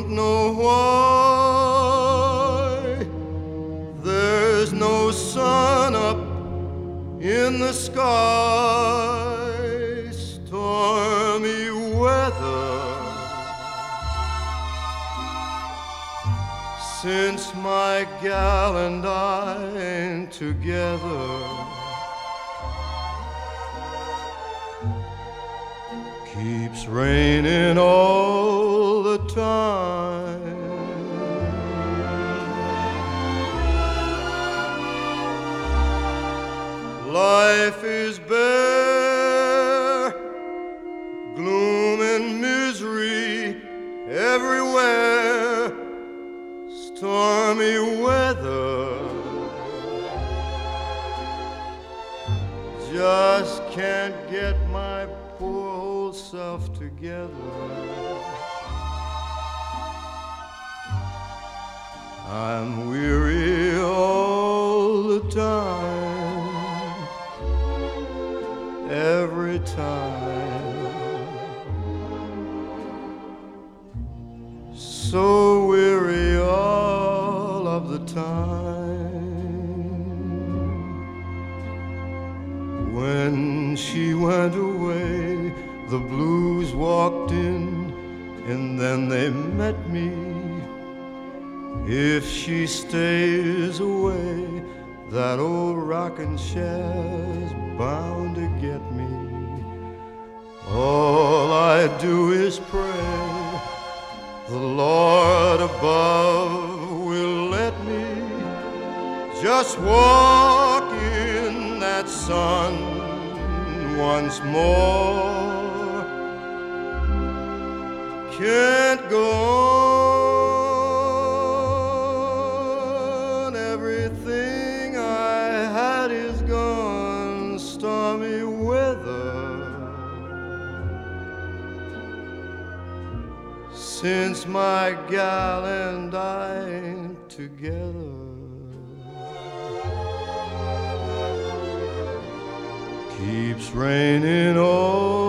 know why there's no sun up in the sky. Stormy weather since my gal and I ain't together. Keeps raining all the time. Life is bare, gloom and misery everywhere. Stormy weather, just can't get my poor old self together. I'm weary all the time, every time, so weary all of the time. When she went away, the blues walked in, and then they met me. If she stays away, that old rocking chair's bound to get me. All I do is pray the Lord above will let me just walk in that sun once more. Can't go on, everything I had is gone. Stormy weather since my gal and I ain't together. Keeps raining all